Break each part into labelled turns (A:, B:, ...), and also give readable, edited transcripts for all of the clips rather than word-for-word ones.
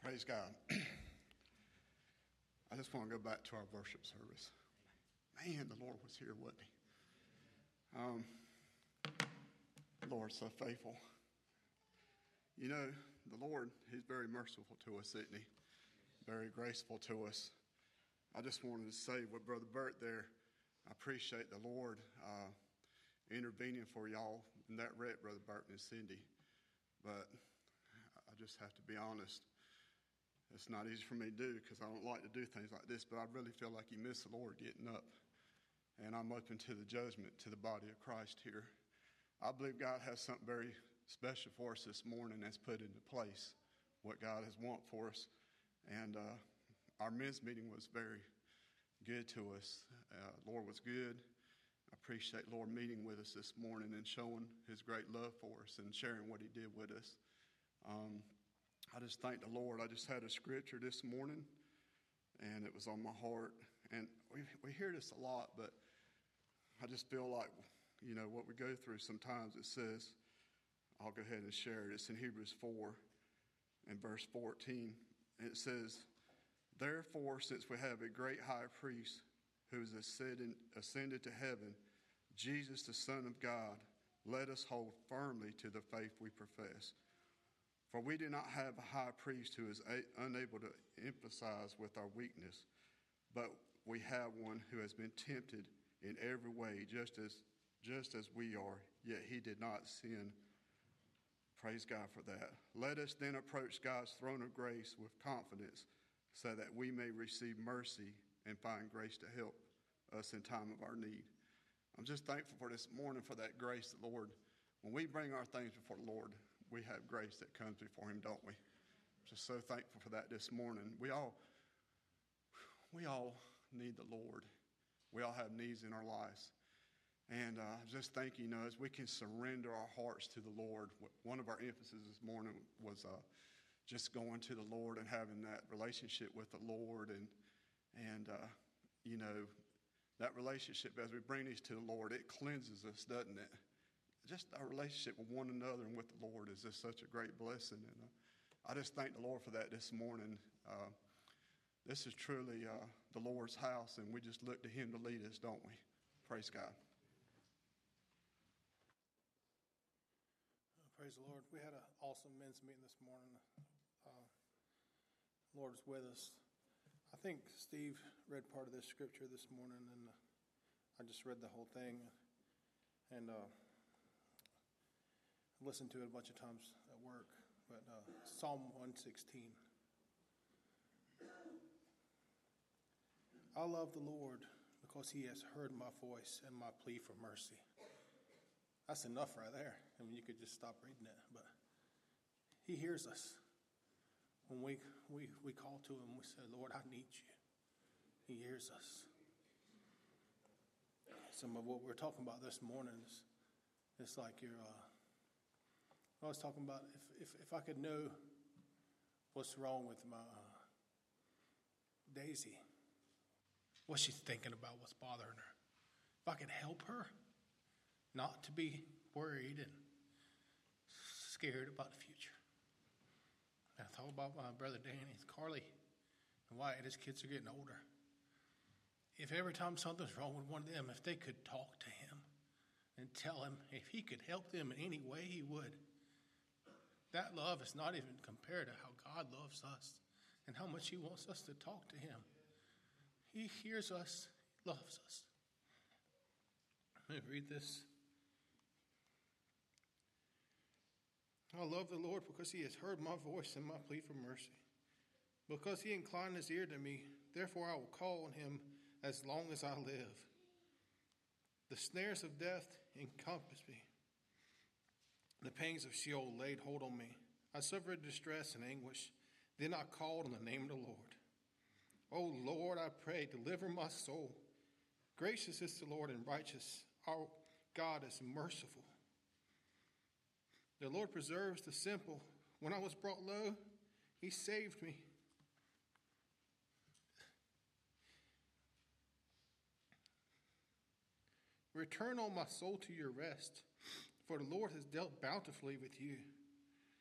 A: Praise God. I just want to go back to our worship service. Man, the Lord was here, wasn't he? The Lord's so faithful. You know, the Lord, he's very merciful to us, isn't he? Very graceful to us. I just wanted to say with Brother Bert there, I appreciate the Lord intervening for y'all in that wreck, Brother Bert and Cindy. But I just have to be honest. It's not easy for me to do because I don't like to do things like this, but I really feel like you miss the Lord getting up. And I'm open to the judgment to the body of Christ here. I believe God has something very special for us this morning that's put into place what God has wanted for us. And our men's meeting was very good to us. Lord was good. I appreciate Lord meeting with us this morning and showing his great love for us and sharing what he did with us. I just thank the Lord. I just had a scripture this morning, and it was on my heart. And we hear this a lot, but I just feel like, you know, what we go through sometimes, it says, I'll go ahead and share it. It's in Hebrews 4 and verse 14. It says, "Therefore, since we have a great high priest who is ascended to heaven, Jesus, the Son of God, let us hold firmly to the faith we profess. For we do not have a high priest who is unable to empathize with our weakness, but we have one who has been tempted in every way, just as we are, yet he did not sin." Praise God for that. Let us then approach God's throne of grace with confidence so that we may receive mercy and find grace to help us in time of our need. I'm just thankful for this morning for that grace, the Lord. When we bring our things before the Lord, we have grace that comes before him, don't we? Just so thankful for that this morning. We all need the Lord. We all have needs in our lives. And just thinking, as we can surrender our hearts to the Lord. One of our emphases this morning was just going to the Lord and having that relationship with the Lord. And that relationship, as we bring these to the Lord, it cleanses us, doesn't it? Just our relationship with one another and with the Lord is just such a great blessing. And I just thank the Lord for that this morning. This is truly the Lord's house, and we just look to him to lead us, don't we? Praise God.
B: Praise the Lord. We had an awesome men's meeting this morning. The Lord is with us. I think Steve read part of this scripture this morning, and I just read the whole thing. And listened to it a bunch of times at work, but Psalm 116. I love the Lord because he has heard my voice and my plea for mercy. That's enough right there. I mean, you could just stop reading it, but he hears us. When we call to him, we say, Lord, I need you. He hears us. Some of what we're talking about this morning is it's like you're I was talking about if I could know what's wrong with my Daisy, what she's thinking about, what's bothering her. If I could help her not to be worried and scared about the future. And I thought about my brother Danny, Carly, and Wyatt. His kids are getting older. If every time something's wrong with one of them, if they could talk to him and tell him if he could help them in any way, he would. That love is not even compared to how God loves us and how much he wants us to talk to him. He hears us, he loves us. Let me read this. I love the Lord because he has heard my voice and my plea for mercy. Because he inclined his ear to me, therefore I will call on him as long as I live. The snares of death encompassed me. The pangs of Sheol laid hold on me. I suffered distress and anguish. Then I called on the name of the Lord. O Lord, I pray, deliver my soul. Gracious is the Lord and righteous. Our God is merciful. The Lord preserves the simple. When I was brought low, he saved me. Return, O my soul, to your rest, for the Lord has dealt bountifully with you.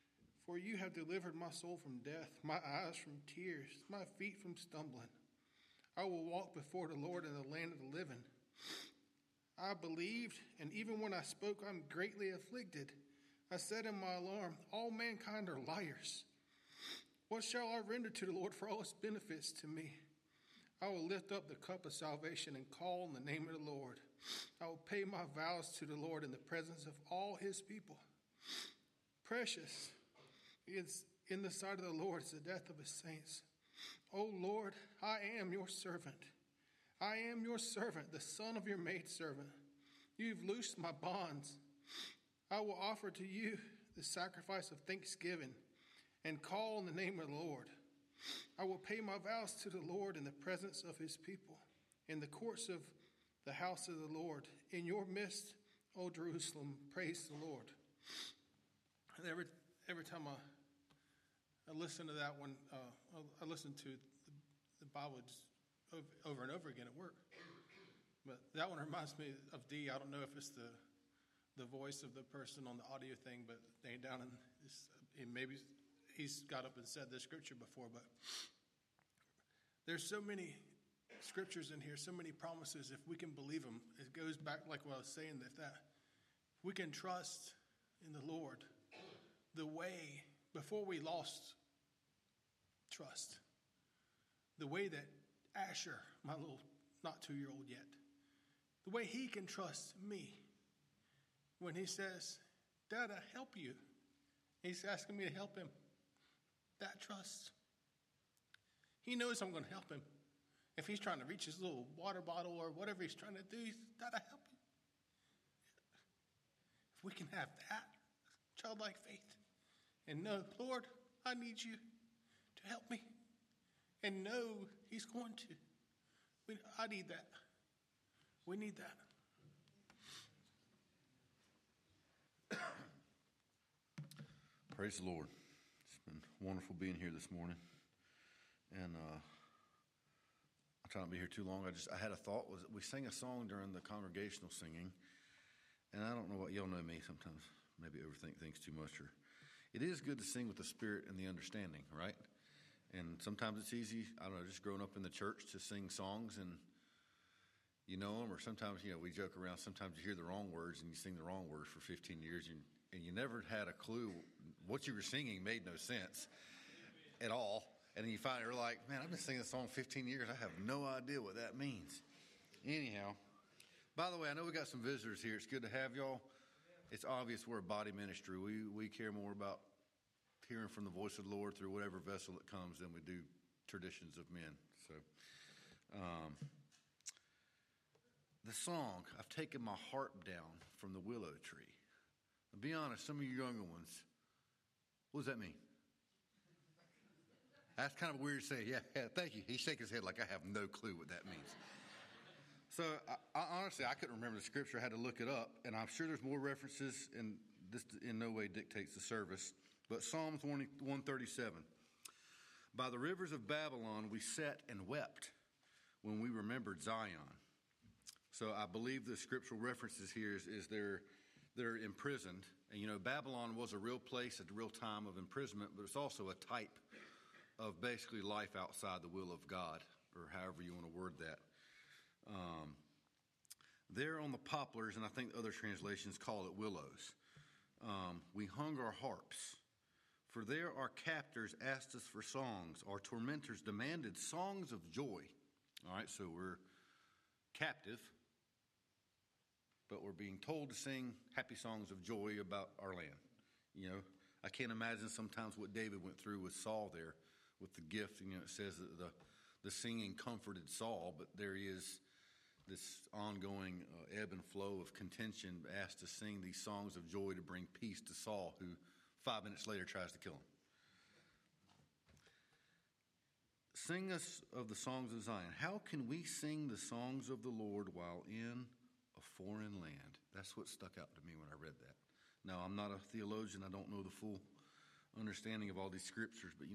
B: For you have delivered my soul from death, my eyes from tears, my feet from stumbling. I will walk before the Lord in the land of the living. I believed, and even when I spoke, I'm greatly afflicted. I said in my alarm, all mankind are liars. What shall I render to the Lord for all his benefits to me? I will lift up the cup of salvation and call on the name of the Lord. I will pay my vows to the Lord in the presence of all his people. Precious is in the sight of the Lord is the death of his saints. O Lord, I am your servant. I am your servant, the son of your maidservant. You've loosed my bonds. I will offer to you the sacrifice of thanksgiving and call on the name of the Lord. I will pay my vows to the Lord in the presence of his people, in the courts of the house of the Lord. In your midst, O Jerusalem, praise the Lord. And every time I listen to that one, I listen to the Bible over and over again at work. But that one reminds me of Dee. I don't know if it's the voice of the person on the audio thing, but they down in maybe he's got up and said this scripture before, but there's so many scriptures in here, so many promises. If we can believe them, it goes back like what I was saying, that we can trust in the Lord the way before we lost trust, the way that Asher, my little not 2-year-old yet, the way he can trust me when he says, Dad, I help you. He's asking me to help him. That trust. He knows I'm going to help him. If he's trying to reach his little water bottle or whatever he's trying to do, Dad, I help you. If we can have that childlike faith and know, Lord, I need you to help me, and know he's going to. I need that. We need that.
C: Praise the Lord. It's been wonderful being here this morning. And I'll try not to be here too long. I had a thought. We sang a song during the congregational singing. And I don't know what, y'all know me sometimes. Maybe overthink things too much. Or it is good to sing with the spirit and the understanding, right? And sometimes it's easy, I don't know, just growing up in the church to sing songs and you know them. Or sometimes, we joke around. Sometimes you hear the wrong words and you sing the wrong words for 15 years. And you never had a clue. What you were singing made no sense at all. And then you finally were like, man, I've been singing this song 15 years. I have no idea what that means. Anyhow, by the way, I know we got some visitors here. It's good to have y'all. It's obvious we're a body ministry. We care more about hearing from the voice of the Lord through whatever vessel it comes than we do traditions of men. So, the song, I've taken my harp down from the willow tree. I'll be honest, some of you younger ones, what does that mean? That's kind of weird to say. Yeah, thank you. He's shaking his head like I have no clue what that means. So, honestly, I couldn't remember the scripture. I had to look it up, and I'm sure there's more references, and this in no way dictates the service. But Psalms 137, by the rivers of Babylon we sat and wept when we remembered Zion. So I believe the scriptural references here is they're imprisoned. And, Babylon was a real place at the real time of imprisonment, but it's also a type of basically life outside the will of God, or however you want to word that. There on the poplars, and I think other translations call it willows, we hung our harps. For there our captors asked us for songs. Our tormentors demanded songs of joy. All right, so we're captive, but we're being told to sing happy songs of joy about our land. I can't imagine sometimes what David went through with Saul there, with the gift. It says that the singing comforted Saul, but there is this ongoing ebb and flow of contention, asked to sing these songs of joy to bring peace to Saul, who 5 minutes later tries to kill him. Sing us of the songs of Zion. How can we sing the songs of the Lord while in a foreign land? That's what stuck out to me when I read that. Now, I'm not a theologian. I don't know the full understanding of all these scriptures, but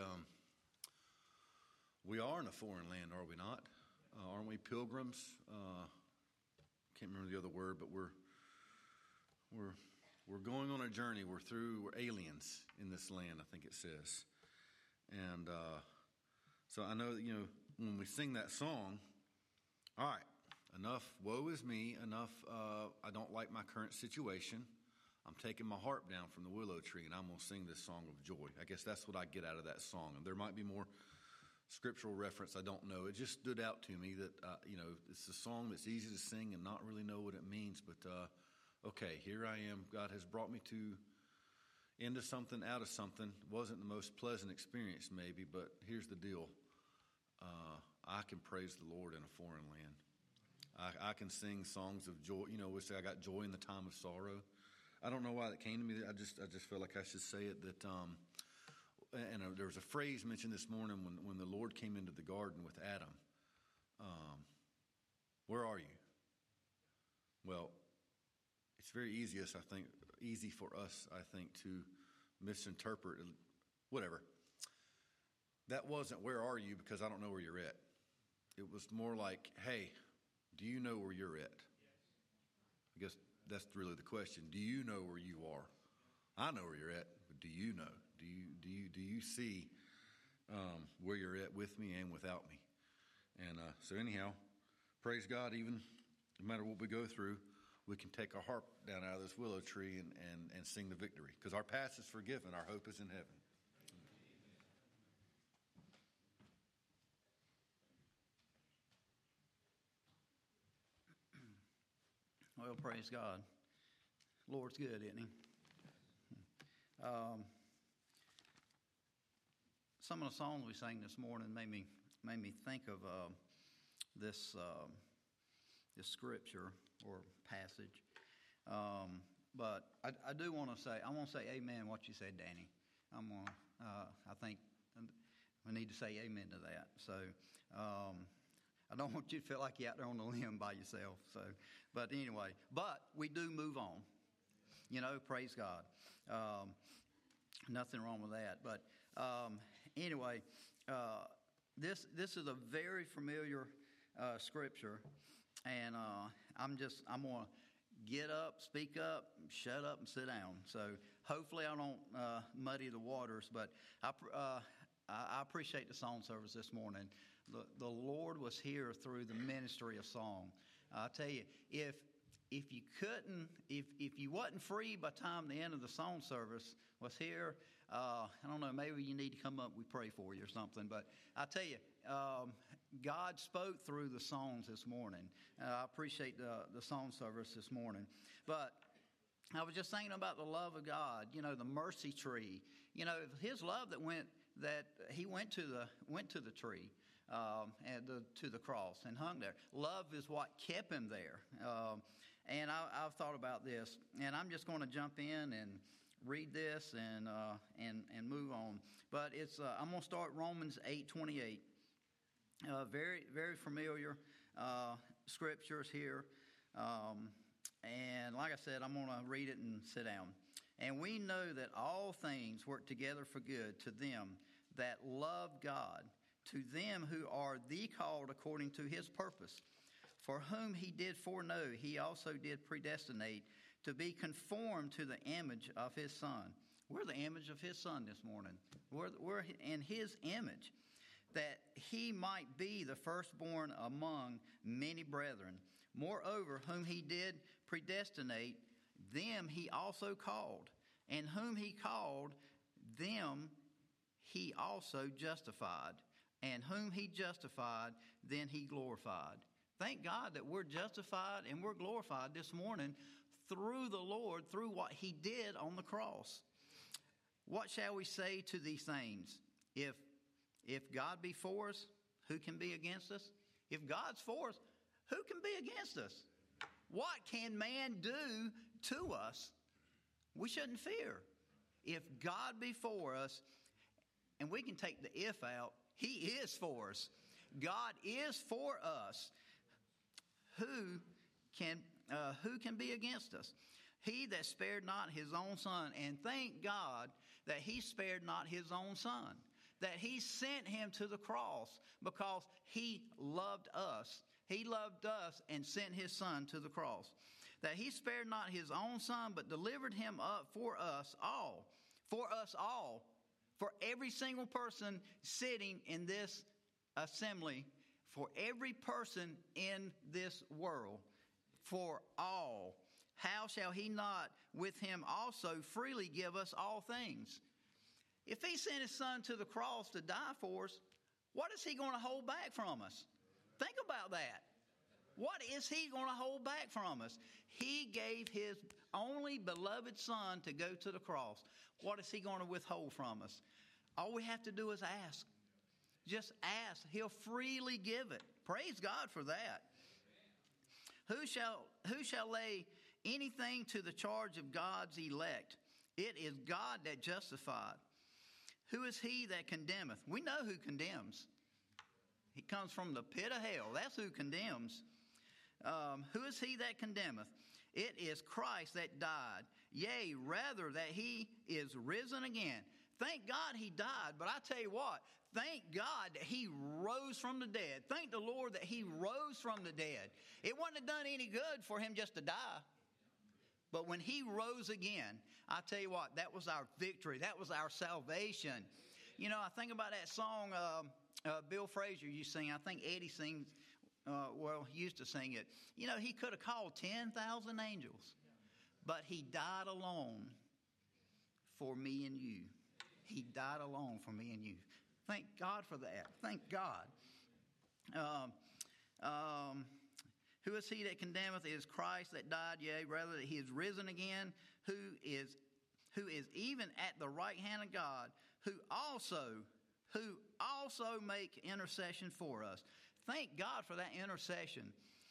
C: we are in a foreign land, are we not? Aren't we pilgrims? Can't remember the other word, but we're we're going on a journey. We're aliens in this land, I think it says. And so I know that, when we sing that song, all right, enough woe is me, enough I don't like my current situation. I'm taking my harp down from the willow tree, and I'm going to sing this song of joy. I guess that's what I get out of that song. And there might be more scriptural reference, I don't know. It just stood out to me that, it's a song that's easy to sing and not really know what it means. But, okay, here I am. God has brought me into something, out of something. It wasn't the most pleasant experience, maybe, but here's the deal. I can praise the Lord in a foreign land. I can sing songs of joy. We say I got joy in the time of sorrow. I don't know why that came to me. I just felt like I should say it. That there was a phrase mentioned this morning when the Lord came into the garden with Adam. Where are you? Well, it's very easy for us, I think, to misinterpret whatever. That wasn't where are you because I don't know where you're at. It was more like, hey, do you know where you're at? I guess that's really the question. Do you know where you are? I know where you're at, but do you know? Do you see where you're at with me and without me? And so anyhow, praise God, even no matter what we go through, we can take our harp down out of this willow tree and sing the victory. Because our past is forgiven, our hope is in heaven.
D: Well, praise God. Lord's good, isn't he? Some of the songs we sang this morning made me think of this scripture or passage. But I do want to say, I want to say amen what you said, Danny. I think we need to say amen to that. So I don't want you to feel like you're out there on the limb by yourself. So, but anyway, but we do move on. Praise God. Nothing wrong with that. But anyway, this is a very familiar scripture, and I'm going to get up, speak up, shut up, and sit down. So hopefully I don't muddy the waters. But I appreciate the song service this morning. The Lord was here through the ministry of song. I tell you, if you wasn't free by the time the end of the song service was here, I don't know, maybe you need to come up, we pray for you or something. But I tell you, God spoke through the songs this morning. I appreciate the song service this morning. But I was just thinking about the love of God, the mercy tree. His love that he went to the tree. And to the cross and hung there. Love is what kept him there. And I've thought about this, and I'm just going to jump in and read this and move on. But I'm going to start Romans 8:28. Very, very familiar scriptures here. And like I said, I'm going to read it and sit down. And we know that all things work together for good to them that love God, to them who are the called according to his purpose. For whom he did foreknow, he also did predestinate to be conformed to the image of his Son. We're the image of his Son this morning. We're in his image, that he might be the firstborn among many brethren. Moreover, whom he did predestinate, them he also called. And whom he called, them he also justified. And whom he justified, then he glorified. Thank God that we're justified and we're glorified this morning through the Lord, through what he did on the cross. What shall we say to these things? If God be for us, who can be against us? If God's for us, who can be against us? What can man do to us? We shouldn't fear. If God be for us, and we can take the if out, he is for us. God is for us. Who can be against us? He that spared not his own Son, and thank God that he spared not his own Son, that he sent him to the cross because he loved us. He loved us and sent his Son to the cross. that he spared not his own son, but delivered him up for us all. For us all. For every single person sitting in this assembly. For every person in this world. For all. How shall he not with him also freely give us all things? If he sent his son to the cross to die for us, what is he going to hold back from us? Think about that. What is he going to hold back from us? He gave his only beloved son to go to the cross. What is he going to withhold from us? All we have to do is ask. Just ask. He'll freely give it. Praise God for that. Who shall lay anything to the charge of God's elect? It is God that justifieth. Who is he that condemneth? We know who condemns. He comes from the pit of hell. That's who condemns. Who is he that condemneth? It is Christ that died. Yea, rather that he is risen again. Thank God he died. But I tell you what, thank God that he rose from the dead. Thank the Lord that he rose from the dead. It wouldn't have done any good for him just to die. But when he rose again, I tell you what, that was our victory. That was our salvation. You know, I think about that song Bill Frazier used to sing. I think Eddie sings, used to sing it. You know, he could have called 10,000 angels, but he died alone for me and you. He died alone for me and you. Thank God for that. Thank God. Who is he that condemneth? It is Christ that died, yea, rather that he is risen again, who is even at the right hand of God, who also make intercession for us. Thank God for that intercession.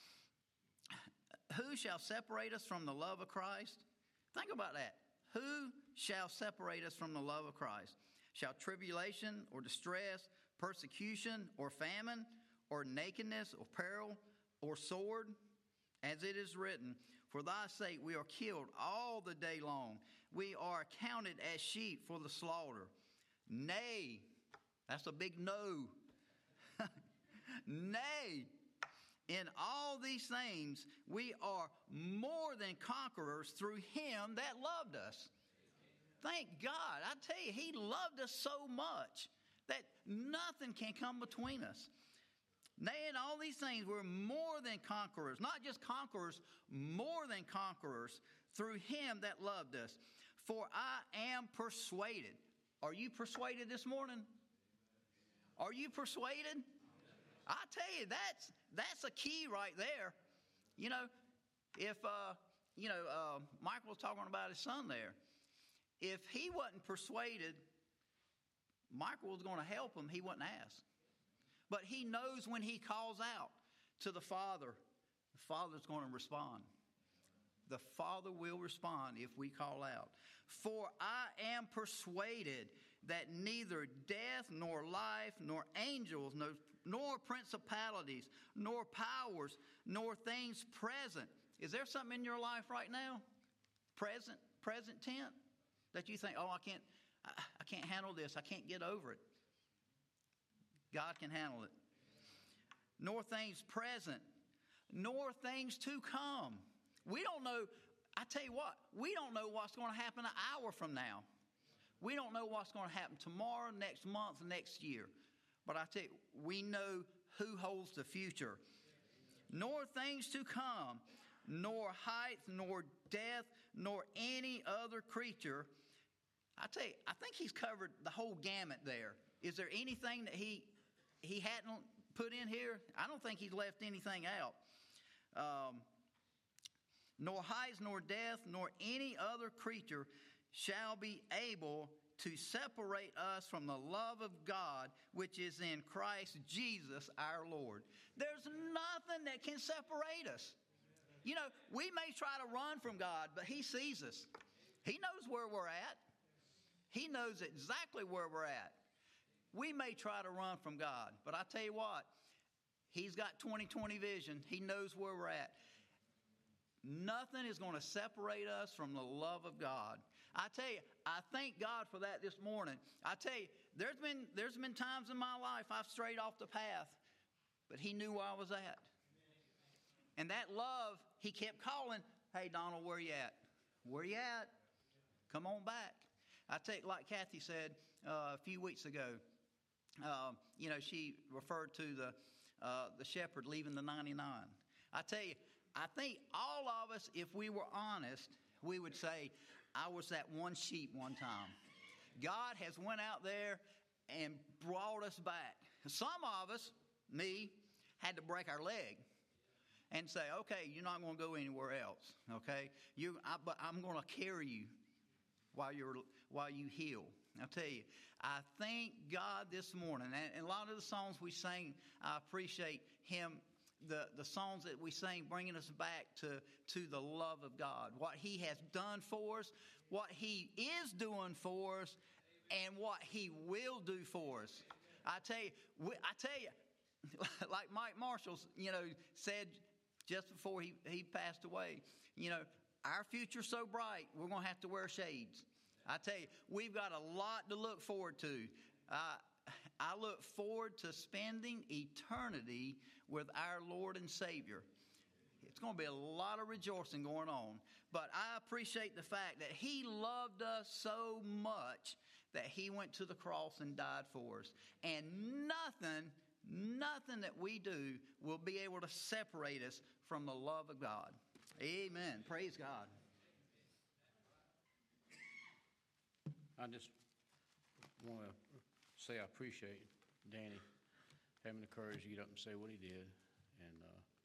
D: Who shall separate us from the love of Christ? Think about that. Who shall separate us from the love of Christ? Shall tribulation or distress, persecution or famine, or nakedness or peril, or sword? As it is written, for thy sake we are killed all the day long. We are counted as sheep for the slaughter. Nay, that's a big no. Nay, in all these things we are more than conquerors through him that loved us. Thank God. I tell you, he loved us so much that nothing can come between us. Nay, in all these things we're more than conquerors. Not just conquerors, more than conquerors through him that loved us. For I am persuaded. Are you persuaded this morning? Are you persuaded? I tell you, that's a key right there. You know, if Michael was talking about his son there. If he wasn't persuaded, Michael was going to help him. He wouldn't ask. But he knows when he calls out to the Father, the Father's going to respond. The Father will respond if we call out. For I am persuaded that neither death, nor life, nor angels, nor principalities, nor powers, nor things present. Is there something in your life right now? Present tense, that you think, oh, I can't handle this. I can't get over it. God can handle it. Nor things present, nor things to come. We don't know. I tell you what, we don't know what's going to happen an hour from now. We don't know what's going to happen tomorrow, next month, next year. But I tell you, we know who holds the future. Nor things to come, nor height, nor depth, nor any other creature. I tell you, I think he's covered the whole gamut there. Is there anything that he hadn't put in here? I don't think he's left anything out. Nor height, nor depth, nor any other creature shall be able to separate us from the love of God, which is in Christ Jesus our Lord. There's nothing that can separate us. You know, we may try to run from God, but he sees us. He knows where we're at. He knows exactly where we're at. We may try to run from God, but I tell you what, he's got 20/20 vision. He knows where we're at. Nothing is going to separate us from the love of God. I tell you, I thank God for that this morning. I tell you, there's been times in my life I've strayed off the path, but he knew where I was at. And that love, he kept calling, Hey, Donald, where you at? Where you at? Come on back. I tell you, like Kathy said a few weeks ago, she referred to the shepherd leaving the 99. I tell you, I think all of us, if we were honest, we would say, I was that one sheep one time. God has went out there and brought us back. Some of us, me, had to break our leg and say, okay, you're not going to go anywhere else, okay? But I'm going to carry you while you heal. I'll tell you, I thank God this morning, and a lot of the songs we sang, I appreciate Him, the songs that we sing bringing us back to the love of God, what He has done for us, what He is doing for us, and what He will do for us. I tell you, like Mike Marshall, said just before he passed away, our future's so bright, we're going to have to wear shades. I tell you, we've got a lot to look forward to. I look forward to spending eternity with our Lord and Savior. It's going to be a lot of rejoicing going on. But I appreciate the fact that He loved us so much that He went to the cross and died for us. And nothing that we do will be able to separate us from the love of God. Amen. Praise God.
E: I just want to say I appreciate Danny having the courage to get up and say what he did. And,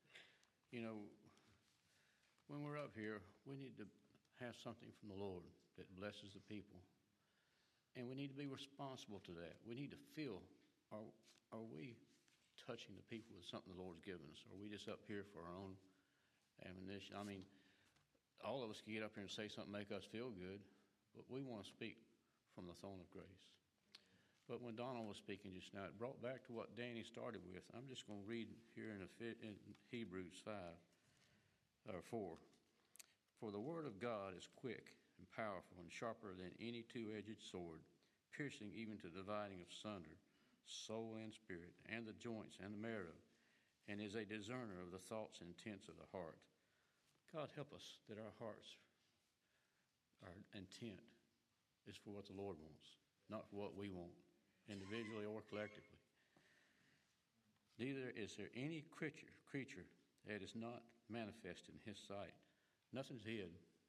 E: when we're up here, we need to have something from the Lord that blesses the people. And we need to be responsible to that. We need to feel, are we touching the people with something the Lord's given us? Or are we just up here for our own ammunition? I mean, all of us can get up here and say something make us feel good, but we want to speak from the throne of grace. But when Donald was speaking just now, it brought back to what Danny started with. I'm just going to read here in Hebrews 4. For the word of God is quick and powerful and sharper than any two-edged sword, piercing even to dividing of sunder, soul and spirit, and the joints and the marrow, and is a discerner of the thoughts and intents of the heart. God, help us that our hearts, our intent, is for what the Lord wants, not for what we want, individually or collectively. Neither is there any creature that is not manifest in His sight. Nothing's hid,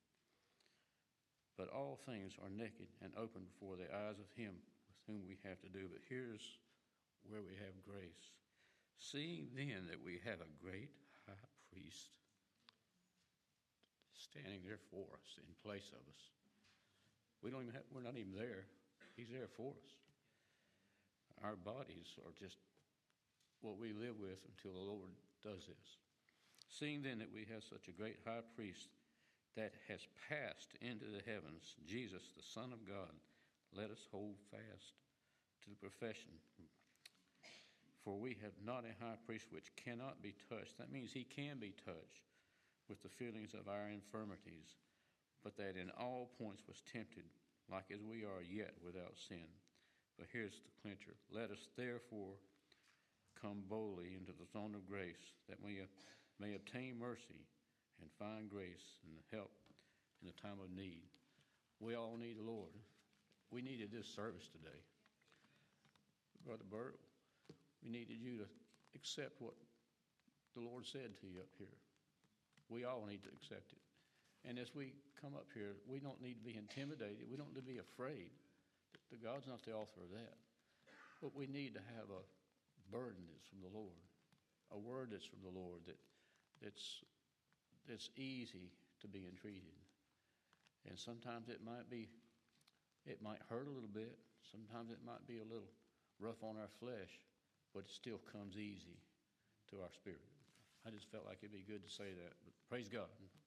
E: but all things are naked and open before the eyes of Him with whom we have to do. But here's where we have grace. Seeing then that we have a great high priest standing there for us, in place of us. We're not even there. He's there for us. Our bodies are just what we live with until the Lord does this. Seeing then that we have such a great high priest that has passed into the heavens, Jesus, the Son of God, let us hold fast to the profession. For we have not a high priest which cannot be touched. That means He can be touched with the feelings of our infirmities, but that in all points was tempted, like as we are, yet without sin. But here's the clincher. Let us therefore come boldly into the throne of grace, that we may obtain mercy and find grace and help in the time of need. We all need the Lord. We needed this service today. Brother Burt, we needed you to accept what the Lord said to you up here. We all need to accept it. And as we come up here, we don't need to be intimidated. We don't need to be afraid. God's not the author of that. But we need to have a burden that's from the Lord, a word that's from the Lord that's easy to be entreated. And sometimes it might hurt a little bit. Sometimes it might be a little rough on our flesh, but it still comes easy to our spirit. I just felt like it'd be good to say that. But praise God.